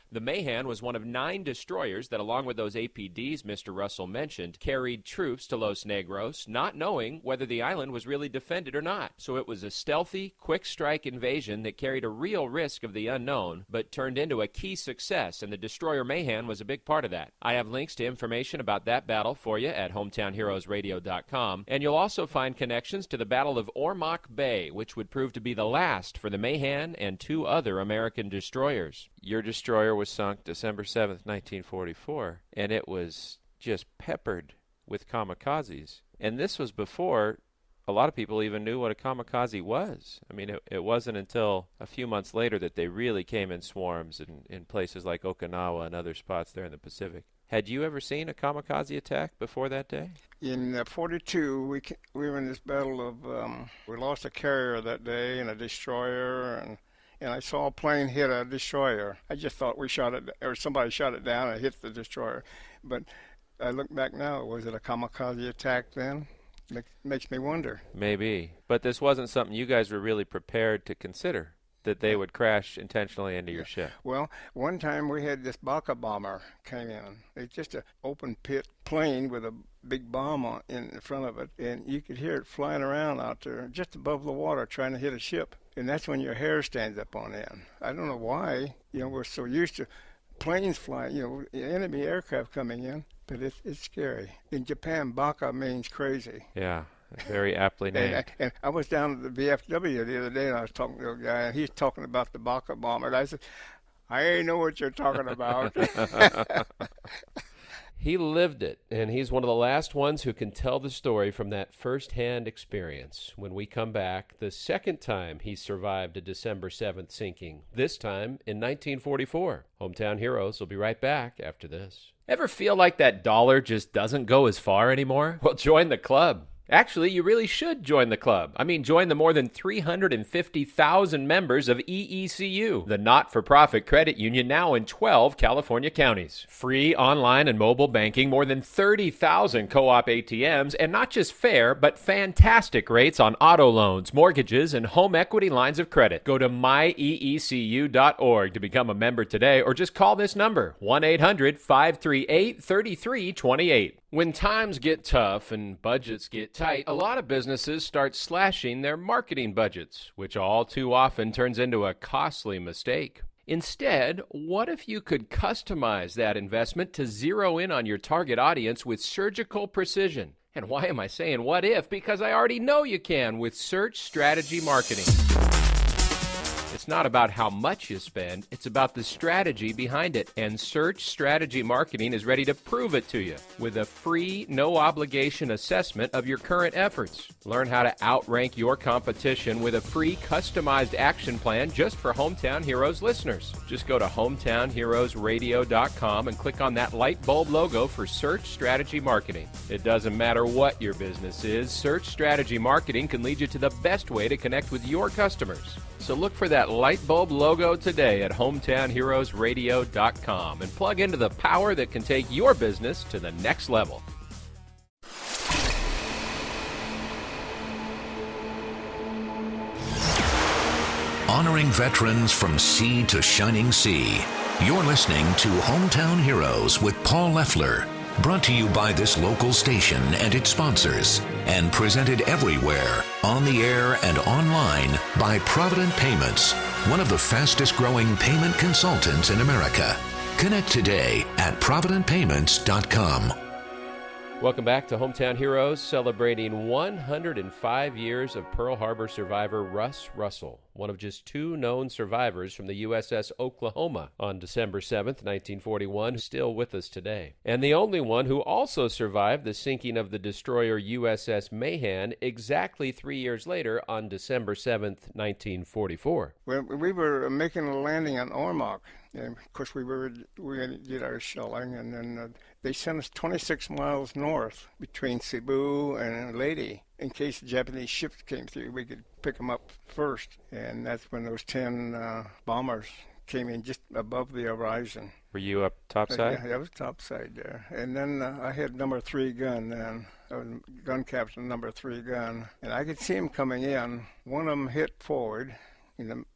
The Mahan was one of nine destroyers that, along with those A P Ds Mister Russell mentioned, carried troops to Los Negros, not knowing whether the island was really defended or not. So it was a stealthy, quick-strike invasion that carried a real risk of the unknown, but turned into a key success, and the destroyer Mahan was a big part of that. I have links to information about that battle for you at hometown heroes radio dot com, and you'll also find connections to the Battle of Ormoc Bay, which would prove to be the last for the Mahan and two other American destroyers. Your destroyer was sunk December seventh, nineteen forty-four, and it was just peppered with kamikazes. And this was before a lot of people even knew what a kamikaze was. I mean, it, it wasn't until a few months later that they really came in swarms in, in places like Okinawa and other spots there in the Pacific. Had you ever seen a kamikaze attack before that day? In uh, forty-two, we we were in this battle of, um, we lost a carrier that day and a destroyer, and and I saw a plane hit a destroyer. I just thought we shot it, or somebody shot it down and hit the destroyer. But I look back now, was it a kamikaze attack then? It makes me wonder. Maybe. But this wasn't something you guys were really prepared to consider, that they would crash intentionally into your yeah. ship. Well, one time we had this Baka bomber came in. It's just an open pit plane with a big bomb on, in front of it, and you could hear it flying around out there just above the water trying to hit a ship. And that's when your hair stands up on end. I don't know why. You know, we're so used to planes flying, you know, enemy aircraft coming in, but it's, it's scary. In Japan, Baka means crazy. Yeah. Very aptly named. And, and I was down at the V F W the other day, and I was talking to a guy, and he's talking about the Baka bomber. And I said, I ain't know what you're talking about. He lived it, and he's one of the last ones who can tell the story from that first-hand experience. When we come back, the second time he survived a December seventh sinking, this time in nineteen forty-four. Hometown Heroes will be right back after this. Ever feel like that dollar just doesn't go as far anymore? Well, join the club. Actually, you really should join the club. I mean, join the more than three hundred fifty thousand members of E E C U, the not-for-profit credit union now in twelve California counties. Free online and mobile banking, more than thirty thousand co-op A T Ms, and not just fair, but fantastic rates on auto loans, mortgages, and home equity lines of credit. Go to my e e c u dot org to become a member today, or just call this number, one eight hundred five three eight three three two eight. When times get tough and budgets get tight, a lot of businesses start slashing their marketing budgets, which all too often turns into a costly mistake. Instead, what if you could customize that investment to zero in on your target audience with surgical precision? And why am I saying what if? Because I already know you can with Search Strategy Marketing. It's not about how much you spend, it's about the strategy behind it. And Search Strategy Marketing is ready to prove it to you with a free, no-obligation assessment of your current efforts. Learn how to outrank your competition with a free, customized action plan just for Hometown Heroes listeners. Just go to hometown heroes radio dot com and click on that light bulb logo for Search Strategy Marketing. It doesn't matter what your business is, Search Strategy Marketing can lead you to the best way to connect with your customers. So look for that light bulb logo today at hometown heroes radio dot com and plug into the power that can take your business to the next level. Honoring veterans from sea to shining sea. You're listening to Hometown Heroes with Paul Leffler. Brought to you by this local station and its sponsors, and presented everywhere, on the air and online, by Provident Payments, one of the fastest growing payment consultants in America. Connect today at provident payments dot com. Welcome back to Hometown Heroes, celebrating one hundred five years of Pearl Harbor survivor Russ Russell, one of just two known survivors from the U S S Oklahoma on December seventh, nineteen forty-one, who's still with us today. And the only one who also survived the sinking of the destroyer U S S Mahan exactly three years later on December seventh, nineteen forty-four. Well, we were making a landing on Ormoc. And of course, we were we did our shelling, and then uh, they sent us twenty-six miles north between Cebu and Leyte. In case the Japanese ships came through, we could pick them up first. And that's when those ten uh, bombers came in just above the horizon. Were you up topside? Uh, yeah, I was topside there. And then uh, I had number three gun then. I was gun captain, number three gun. And I could see them coming in. One of them hit forward in the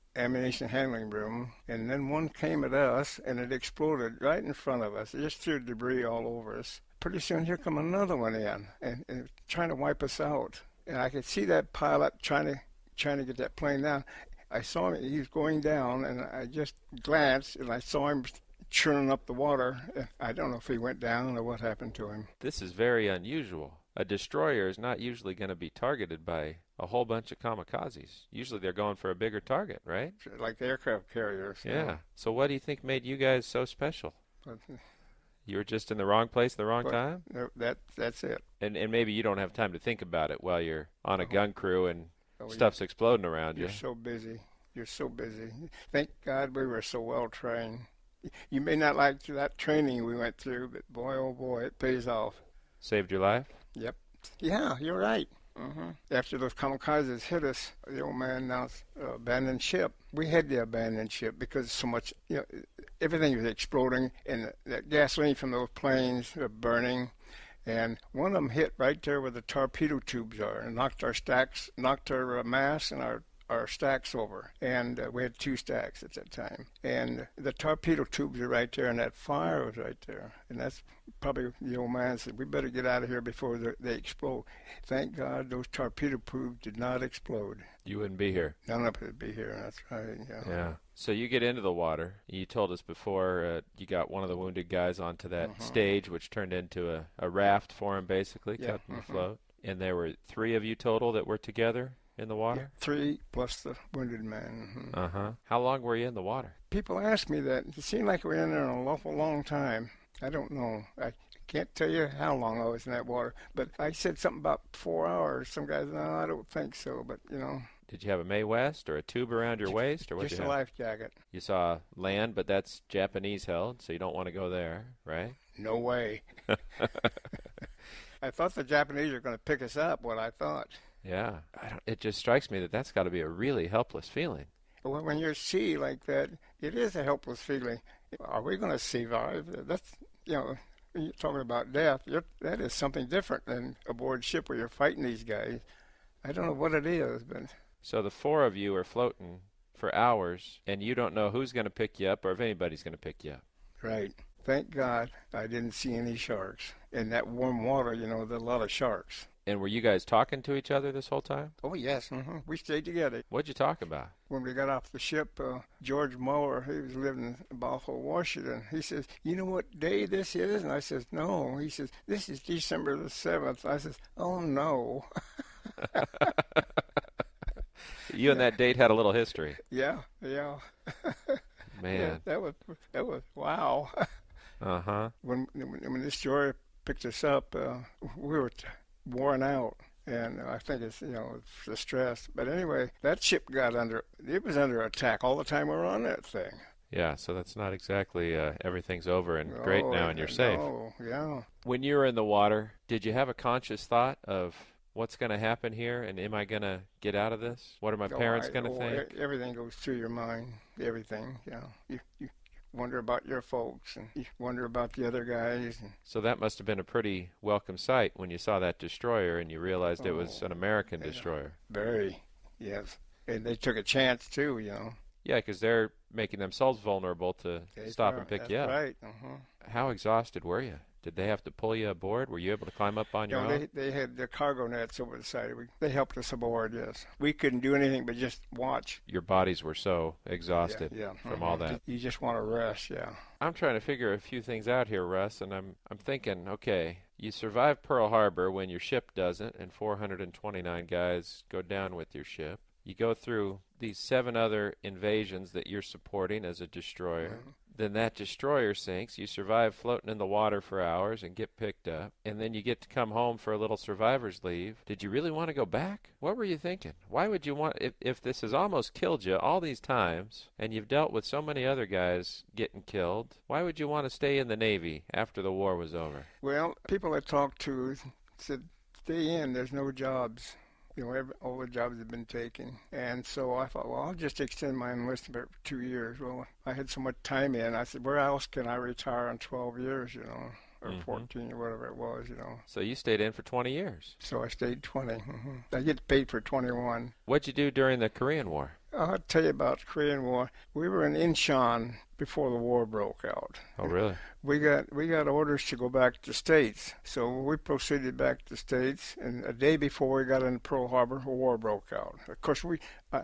ammunition handling room, and then one came at us, and it exploded right in front of us. It just threw debris all over us. Pretty soon, here come another one in, and, and trying to wipe us out. And I could see that pilot trying to trying to get that plane down. I saw him; he was going down, and I just glanced, and I saw him churning up the water. I don't know if he went down or what happened to him. This is very unusual. A destroyer is not usually going to be targeted by a whole bunch of kamikazes. Usually they're going for a bigger target, right? Like aircraft carriers. Yeah. You know. So what do you think made you guys so special? But, You were just in the wrong place at the wrong but, time? no, that, that's it. And and maybe you don't have time to think about it while you're on a gun crew and Oh, stuff's exploding around You're you. so busy. You're so busy. Thank God we were so well trained. You may not like that training we went through, but boy, oh boy, it pays off. Saved your life? Yep. Yeah, you're right. Mm-hmm. After those kamikazes hit us, the old man announced uh, abandoned ship. We had to abandon ship because so much, you know, everything was exploding, and the, the gasoline from those planes were burning. And one of them hit right there where the torpedo tubes are, and knocked our stacks, knocked our uh, masts and our our stacks over. And uh, we had two stacks at that time. And the torpedo tubes are right there, and that fire was right there. And that's probably the old man said, we better get out of here before they, they explode. Thank God those torpedo tubes did not explode. You wouldn't be here. None of it would be here. That's right. Yeah. Yeah. So you get into the water. You told us before uh, you got one of the wounded guys onto that Uh-huh. stage, which turned into a, a raft for him, basically, Yeah, kept him uh-huh. afloat. And there were three of you total that were together in the Yeah, water? three plus the wounded man. Mhm. Uh-huh. How long were you in the water? People ask me that. It seemed like we were in there an awful long time. I don't know. I can't tell you how long I was in that water. But I said something about four hours. Some guys, no, I don't think so. But, you know, Did you have a Mae West or a tube around your waist, or what just you a have? life jacket. You saw land, but that's Japanese held, so you don't want to go there, right? No way. I thought the Japanese were going to pick us up, what I thought. Yeah. I don't, it just strikes me that that's got to be a really helpless feeling. Well, when you're at sea like that, it is a helpless feeling. Are we going to survive? That's, you know, when you're talking about death, you're, that is something different than aboard ship where you're fighting these guys. I don't know what it is, but So the four of you are floating for hours, and you don't know who's going to pick you up or if anybody's going to pick you up. right. Thank God I didn't see any sharks. In that warm water, you know, there's a lot of sharks. And were you guys talking to each other this whole time? Oh, yes. hmm We stayed together. What'd you talk about? When we got off the ship, uh, George Muller, he was living in Buffalo, Washington. He says, you know what day this is? And I says, no. He says, this is December the seventh. I says, oh, no. You and that date had a little history. Yeah, yeah. Man. Yeah, that was, that was, wow. Uh-huh. When, when when this story picked us up, uh, we were t- worn out. And I think it's, you know, it's the stress. But anyway, that ship got under, it was under attack all the time we were on that thing. Yeah, so that's not exactly uh, everything's over and great Oh, now and you're safe. Oh, yeah. When you were in the water, did you have a conscious thought of what's going to happen here and am I going to get out of this? What are my Oh, parents I- going to oh, think? e- Everything goes through your mind. Everything, yeah. You, you wonder about your folks, and you wonder about the other guys. And, So that must have been a pretty welcome sight when you saw that destroyer and you realized it was Oh, an American yeah. destroyer. very, yes. And they took a chance, too, you know. Yeah, because they're making themselves vulnerable to That's stop right, and pick that's you up. right. Uh-huh. How exhausted were you? Did they have to pull you aboard? Were you able to climb up on You your know, own? they, they had the cargo nets over the side. We, they helped us aboard, yes. We couldn't do anything but just watch. Your bodies were so exhausted yeah, yeah. from uh-huh. all that. You just want to rest, yeah. I'm trying to figure a few things out here, Russ, and I'm I'm thinking, okay, you survive Pearl Harbor when your ship doesn't, and four hundred twenty-nine guys go down with your ship. You go through these seven other invasions that you're supporting as a destroyer. Mhm. Then that destroyer sinks. You survive floating in the water for hours and get picked up. And then you get to come home for a little survivor's leave. Did you really want to go back? What were you thinking? Why would you want, if, if this has almost killed you all these times, and you've dealt with so many other guys getting killed, why would you want to stay in the Navy after the war was over? Well, people I talked to said, stay in, there's no jobs. You know, every, all the jobs have been taken. And so I thought, well, I'll just extend my enlistment for two years. Well, I had so much time in. I said, where else can I retire in twelve years, you know, or Mhm. fourteen or whatever it was, you know. So you stayed in for twenty years. So I stayed twenty. Mm-hmm. I get paid for twenty-one. What'd you do during the Korean War? I'll tell you about the Korean War. We were in Incheon before the war broke out. Oh, really? We got we got orders to go back to the States, so we proceeded back to the States. And a day before we got into Pearl Harbor, a war broke out. Of course, we uh,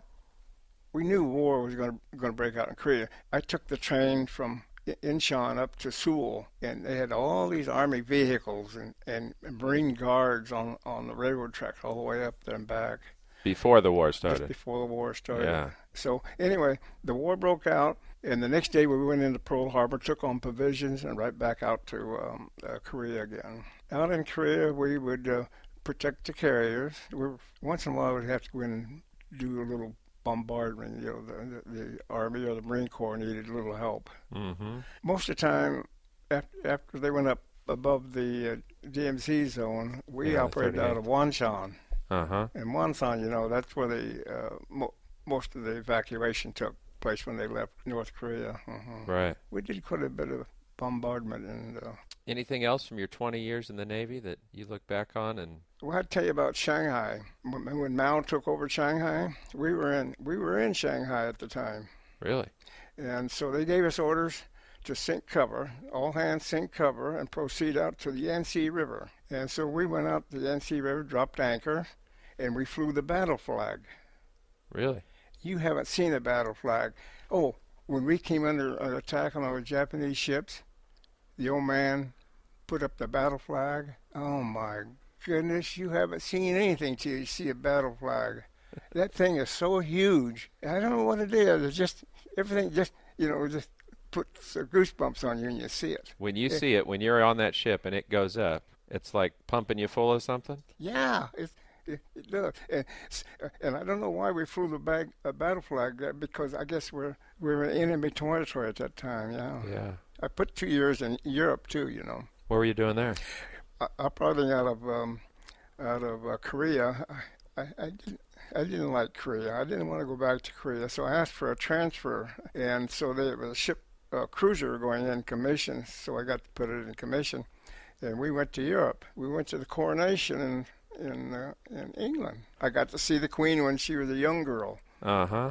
we knew war was going to going to break out in Korea. I took the train from Incheon up to Seoul, and they had all these Army vehicles and, and Marine guards on on the railroad tracks all the way up there and back. Before the war started. Just before the war started. Yeah. So anyway, the war broke out, and the next day we went into Pearl Harbor, took on provisions, and right back out to um, uh, Korea again. Out in Korea, we would uh, protect the carriers. We were, once in a while, we'd have to go in and do a little bombardment. You know, the, the, the Army or the Marine Corps needed a little help. Mm-hmm. Most of the time, after, after they went up above the uh, D M Z zone, we Yeah, operated out of Wonsan. Uh-huh. And Wonsan, you know, that's where the uh, mo- most of the evacuation took place when they left North Korea. Uh-huh. Right. We did quite a bit of bombardment. And uh, Anything else from your twenty years in the Navy that you look back on? And well, I'd tell you about Shanghai. When, when Mao took over Shanghai, we were in we were in Shanghai at the time. Really? And so they gave us orders to sink cover, all hands sink cover, and proceed out to the Yangtze River. And so we went out the Yangtze River, dropped anchor, and we flew the battle flag. Really? You haven't seen a battle flag. Oh, when we came under an attack on our Japanese ships, the old man put up the battle flag. Oh my goodness, you haven't seen anything till you see a battle flag. That thing is so huge. I don't know what it is. It's just, everything just, you know, just puts goosebumps on you when you see it. When you it, see it, when you're on that ship and it goes up, it's like pumping you full of something? Yeah, it's, it, it does. And, and I don't know why we flew the bag, a battle flag, because I guess we're we were in enemy territory at that time, yeah. Yeah. I put two years in Europe, too, you know. What were you doing there? I, operating out of um, out of uh, Korea, I, I, didn't, I didn't like Korea. I didn't want to go back to Korea, so I asked for a transfer. And so there was a ship, a cruiser going in commission, so I got to put it in commission. And we went to Europe. We went to the coronation in in, uh, in England. I got to see the Queen when she was a young girl. Uh-huh.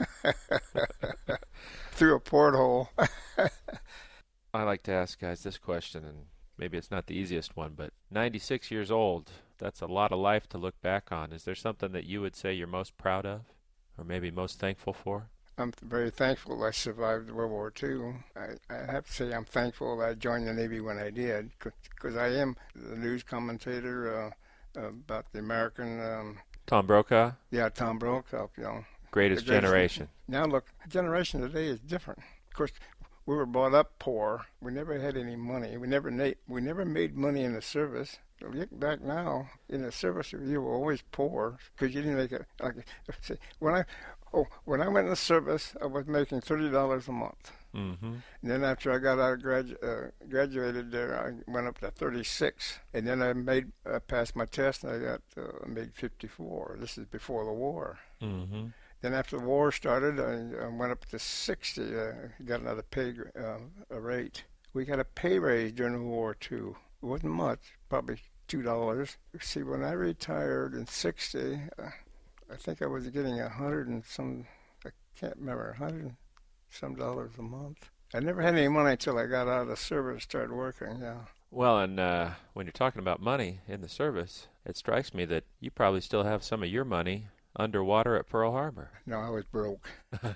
Through a porthole. I like to ask guys this question, and maybe it's not the easiest one, but ninety-six years old, that's a lot of life to look back on. Is there something that you would say you're most proud of, or maybe most thankful for? I'm very thankful I survived World War Two. I, I have to say I'm thankful that I joined the Navy when I did, because I am the news commentator uh, about the American... Um, Tom Brokaw? Yeah, Tom Brokaw, you know. Greatest, greatest generation. Now, look, the generation today is different. Of course, we were brought up poor. We never had any money. We never na- we never made money in the service. Look back now, in the service, you were always poor because you didn't make it. Like, see, when I oh when I went in the service, I was making thirty dollars a month. Mm-hmm. And then after I got out of gradu- uh, graduated there, I went up to thirty-six. And then I made I passed my test, and I got uh, made fifty-four. This is before the war. Mm-hmm. Then after the war started, I, I went up to sixty. Uh, got another pay uh, a rate. We got a pay raise during the war too. It wasn't much, probably two dollars. See, when I retired in sixty, uh, I think I was getting a hundred and some. I can't remember, a hundred and some dollars a month. I never had any money until I got out of the service and started working. Yeah. Well, and uh, when you're talking about money in the service, it strikes me that you probably still have some of your money underwater at Pearl Harbor. No, I was broke.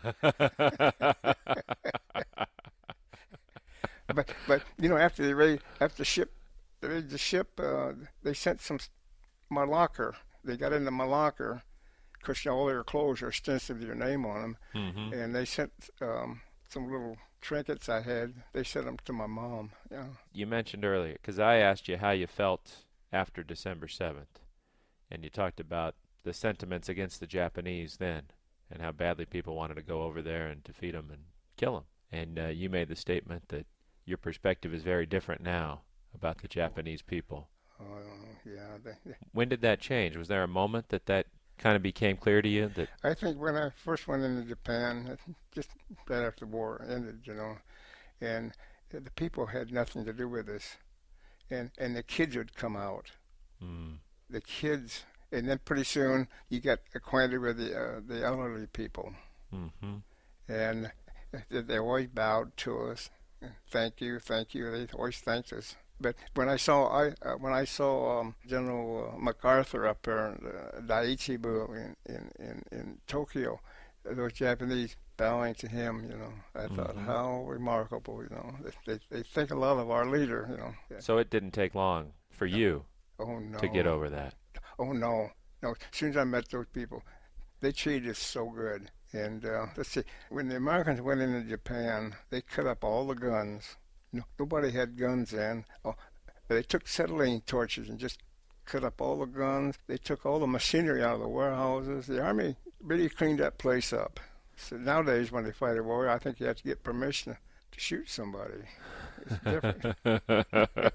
but but you know, after they raised, after the ship, they raised the ship, uh, they sent some my locker. They got into my locker because all their clothes are extensive with your name on them, mm-hmm. and they sent um, some little trinkets I had. They sent them to my mom. Yeah. You mentioned earlier, because I asked you how you felt after December seventh, and you talked about the sentiments against the Japanese then, and how badly people wanted to go over there and defeat them and kill them. And uh, you made the statement that your perspective is very different now about the Japanese people. Oh, yeah. They, they, when did that change? Was there a moment that that kind of became clear to you? That I think when I first went into Japan, just right after the war ended, you know, and the people had nothing to do with this. And, and the kids would come out. Mm. The kids... And then pretty soon you get acquainted with the uh, the elderly people. Mm-hmm. And they, they always bowed to us. Thank you, thank you. They always thanked us. But when I saw I uh, when I saw um, General uh, MacArthur up there in the Daiichi-bu in, in, in, in Tokyo, those Japanese bowing to him, you know, I mm-hmm. thought, how remarkable, you know. They, they, they think a lot of our leader, you know. So it didn't take long for you oh, no. to get over that? Oh, no. No, as soon as I met those people, they treated us so good. And uh, let's see, when the Americans went into Japan, they cut up all the guns. No, nobody had guns then. Oh, they took acetylene torches and just cut up all the guns. They took all the machinery out of the warehouses. The Army really cleaned that place up. So nowadays, when they fight a war, I think you have to get permission to shoot somebody. It's different.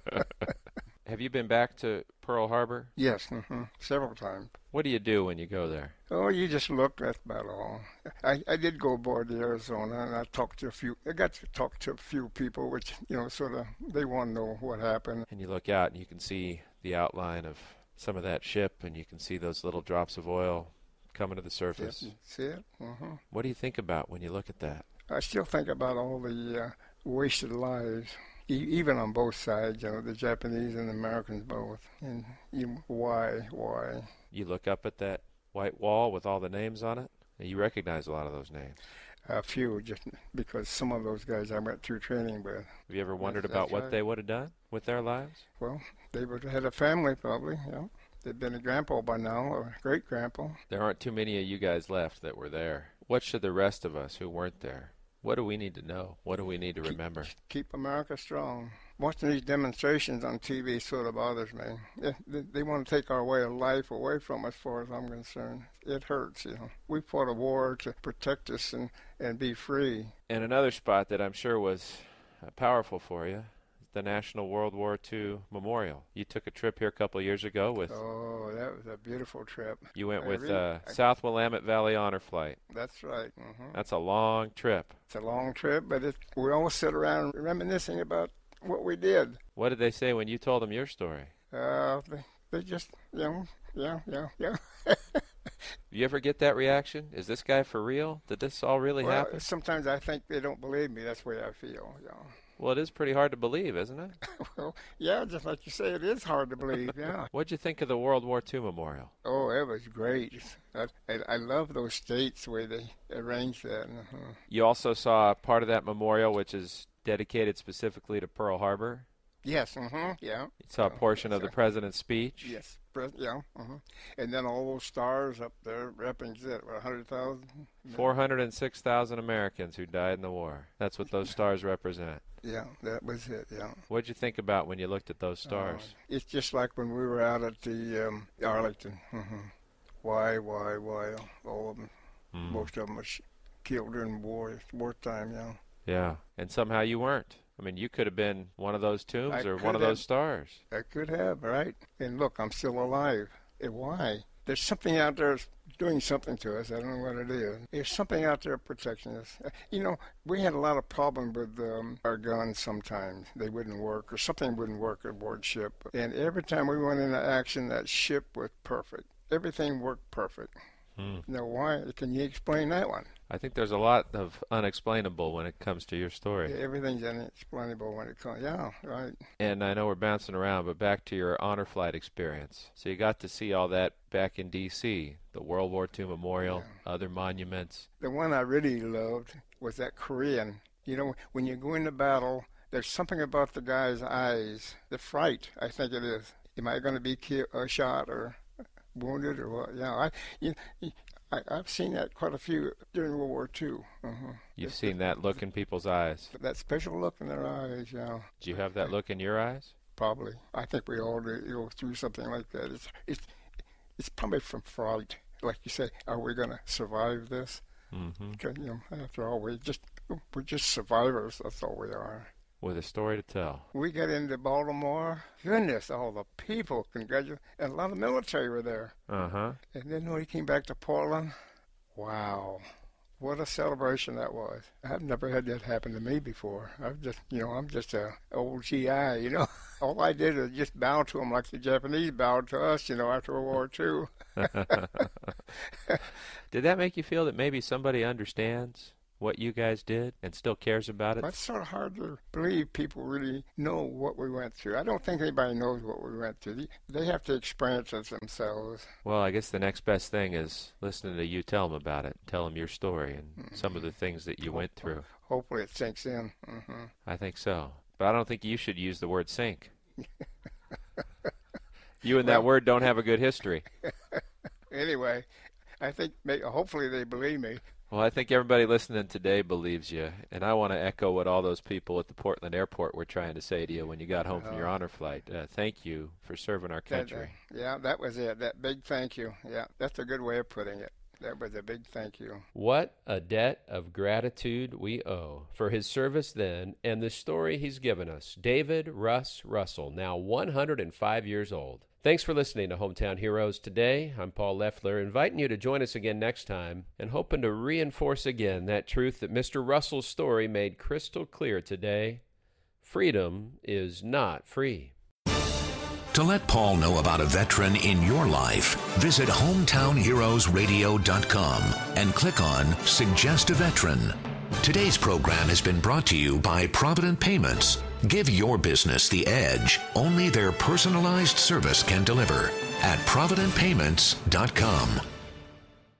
Have you been back to Pearl Harbor? Yes, mm-hmm, several times. What do you do when you go there? Oh, you just look, that's about all. I, I did go aboard the Arizona, and I talked to a few, I got to talk to a few people, which, you know, sort of, they want to know what happened. And you look out, and you can see the outline of some of that ship, and you can see those little drops of oil coming to the surface. Yes, see it? Mm-hmm. What do you think about when you look at that? I still think about all the uh, wasted lives. Even on both sides, you know, the Japanese and the Americans both. And you, why, why? You look up at that white wall with all the names on it, and you recognize a lot of those names. A few, just because some of those guys I went through training with. Have you ever wondered that's, about that's what right. they would have done with their lives? Well, they would have had a family probably, you know. They'd been a grandpa by now, or great-grandpa. There aren't too many of you guys left that were there. What should the rest of us who weren't there? What do we need to know? What do we need to keep, remember? Keep America strong. Watching these demonstrations on T V sort of bothers me. They, they, they want to take our way of life away from us, as far as I'm concerned. It hurts, you know. We fought a war to protect us and, and be free. And another spot that I'm sure was uh, powerful for you, the National World War Two Memorial. You took a trip here a couple of years ago with... Oh, that was a beautiful trip. You went I with really, uh, I, South Willamette Valley Honor Flight. That's right. Mm-hmm. That's a long trip. It's a long trip, but it, we all sit around reminiscing about what we did. What did they say when you told them your story? Uh, they, they just, you know, yeah, yeah, yeah. You ever get that reaction? Is this guy for real? Did this all really well, happen? Sometimes I think they don't believe me. That's the way I feel, you know. Well, it is pretty hard to believe, isn't it? Well, yeah, just like you say, it is hard to believe, yeah. What'd you think of the World War Two Memorial? Oh, it was great. I, I, I love those states where they arranged that. Uh-huh. You also saw part of that memorial, which is dedicated specifically to Pearl Harbor. Yes, mm-hmm, yeah. You saw a portion of the president's speech. Yes, pres- yeah. Uh-huh. And then all those stars up there represent, what, one hundred thousand? four hundred six thousand Americans who died in the war. That's what those stars represent. Yeah, that was it, yeah. What'd you think about when you looked at those stars? Uh, it's just like when we were out at the um, Arlington. Mm-hmm. Why, why, why? All of them, mm. most of them were sh- killed during war, wartime, yeah. Yeah, and somehow you weren't. I mean, you could have been one of those tombs I or one of have, those stars. I could have, right? And look, I'm still alive. And why? There's something out there doing something to us. I don't know what it is. There's something out there protecting us. You know, we had a lot of problem with um, our guns sometimes. They wouldn't work, or something wouldn't work aboard ship. And every time we went into action, that ship was perfect. Everything worked perfect. Hmm. Now, why? Can you explain that one? I think there's a lot of unexplainable when it comes to your story. Yeah, everything's unexplainable when it comes. Yeah, right. And I know we're bouncing around, but back to your honor flight experience. So you got to see all that back in D C, the World War Two Memorial, yeah. Other monuments. The one I really loved was that Korean. You know, when you go into battle, there's something about the guy's eyes, the fright, I think it is. Am I going to be killed, or shot or wounded or what? Yeah, I. You, I, I've seen that quite a few during World War Two. Uh-huh. You've it's, seen that look in people's eyes? That special look in their eyes, yeah. Do you have that look in your eyes? Probably. I think we all do, go through something like that. It's, it's, it's probably from fright. Like you say, are we going to survive this? Mm-hmm. Because, you know, after all, we just, we're just survivors. That's all we are. With a story to tell. We got into Baltimore. Goodness, all the people, congratulations. And a lot of military were there. Uh-huh. And then when we came back to Portland, wow. What a celebration that was. I've never had that happen to me before. I've just, you know, I'm just a old G I, you know. All I did was just bow to them like the Japanese bowed to us, you know, after World War Two. Did that make you feel that maybe somebody understands what you guys did and still cares about it? It's sort of hard to believe people really know what we went through. I don't think anybody knows what we went through. They have to experience it themselves. Well, I guess the next best thing is listening to you tell them about it. Tell them your story and mm-hmm. some of the things that you went through. Hopefully it sinks in. Mm-hmm. I think so. But I don't think you should use the word sink. You and well, that word don't have a good history. Anyway, I think maybe, hopefully they believe me. Well, I think everybody listening today believes you, and I want to echo what all those people at the Portland airport were trying to say to you when you got home from uh, your honor flight. Uh, thank you for serving our country. That, uh, yeah, that was it, that big thank you. Yeah, that's a good way of putting it. That was a big thank you. What a debt of gratitude we owe for his service then and the story he's given us. David Russ Russell, now one hundred five years old. Thanks for listening to Hometown Heroes today. I'm Paul Leffler, inviting you to join us again next time and hoping to reinforce again that truth that Mister Russell's story made crystal clear today. Freedom is not free. To let Paul know about a veteran in your life, visit hometown heroes radio dot com and click on Suggest a Veteran. Today's program has been brought to you by Provident Payments. Give your business the edge only their personalized service can deliver at provident payments dot com.